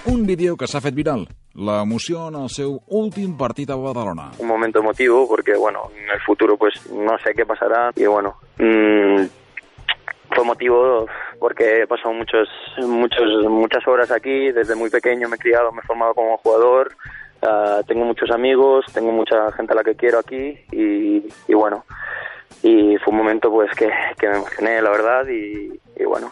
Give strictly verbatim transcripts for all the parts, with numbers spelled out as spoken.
Un vídeo que s'ha fet viral. L'emoció en el seu últim partit a Badalona. Un momento emotivo porque, bueno, en el futuro pues no sé qué pasará y, bueno, mmm, fue emotivo porque he pasado muchos, muchos, muchas horas aquí. Desde muy pequeño me he criado, me he formado como jugador. Uh, tengo muchos amigos, tengo mucha gente a la que quiero aquí y, y bueno, y fue un momento pues que, que me emocioné, la verdad, y, y bueno,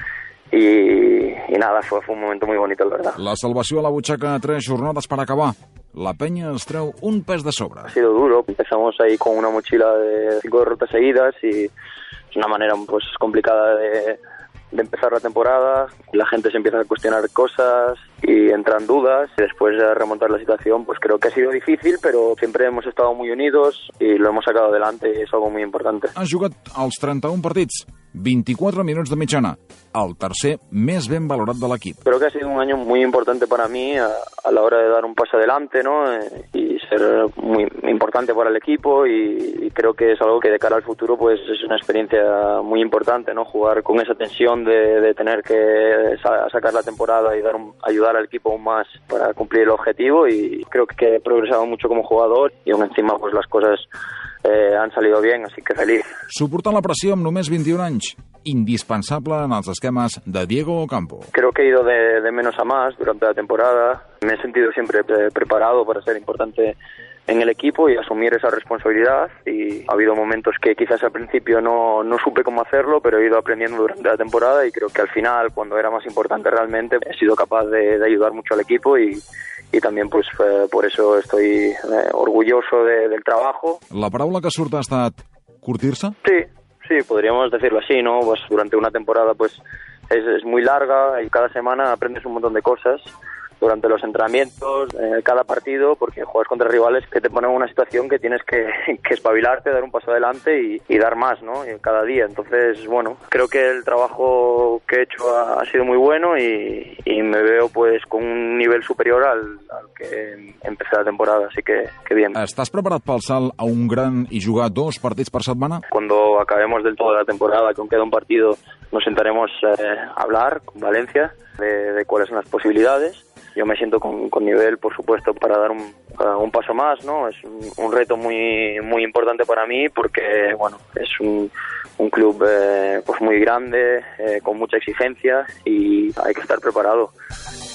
y, y nada, fue, fue un momento muy bonito, la verdad. La salvació a la butxaca a tres jornades per acabar. La penya es treu un pes de sobre. Ha sido duro, empezamos ahí con una mochila de cinco derrotas seguidas y es una manera pues complicada de, de empezar la temporada. La gente se empieza a cuestionar cosas y entran dudas. Y después de remontar la situación, pues creo que ha sido difícil, pero siempre hemos estado muy unidos y lo hemos sacado adelante y es algo muy importante. Han jugat els trenta-un partits, vint-i-quatre minuts de mitjana, el tercer més ben valorat de l'equip. Creo que ha sido un año muy importante para mí a, a la hora de dar un paso adelante, ¿no? Eh, y ser muy importante para el equipo y, y creo que es algo que de cara al futuro pues es una experiencia muy importante, ¿no? Jugar con esa tensión de, de tener que sa- sacar la temporada y dar un, ayudar al equipo aún más para cumplir el objetivo, y creo que he progresado mucho como jugador y aún encima pues las cosas Eh, han salido bien, así que feliz. Suportant la pressió amb només vint-i-un anys, indispensable en els esquemes de Diego Ocampo. Creo que he ido de, de menos a más durante la temporada. Me he sentido siempre pre- preparado para ser importante en el equipo y asumir esa responsabilidad, y ha habido momentos que quizás al principio no, no supe cómo hacerlo, pero he ido aprendiendo durante la temporada y creo que al final, cuando era más importante realmente, he sido capaz de, de ayudar mucho al equipo y y también pues eh, por eso estoy eh, orgulloso de, del trabajo. La paraula que surt ha estat curtir-se? Sí, sí, podríamos decirlo así, ¿no? Pues durante una temporada pues es, es muy larga y cada semana aprendes un montón de cosas durante los entrenamientos, eh, cada partido, porque juegas contra rivales que te ponen en una situación que tienes que, que espabilarte, dar un paso adelante y, y dar más, ¿no? Y cada día. Entonces, bueno, creo que el trabajo que he hecho ha, ha sido muy bueno y, y me veo pues con un nivel superior al, al que empecé la temporada, así que, que bien. Estàs preparat pel salt a un gran i jugar dos partits per setmana? Cuando acabemos del todo la temporada, que aún queda un partido, nos sentaremos eh, a hablar con Valencia de, de cuáles son las posibilidades. Yo me siento con, con nivel, por supuesto, para dar un, uh, un paso más, ¿no? Es un, un reto muy muy importante para mí porque, bueno, es un, un club eh, pues muy grande, eh, con mucha exigencia y hay que estar preparado.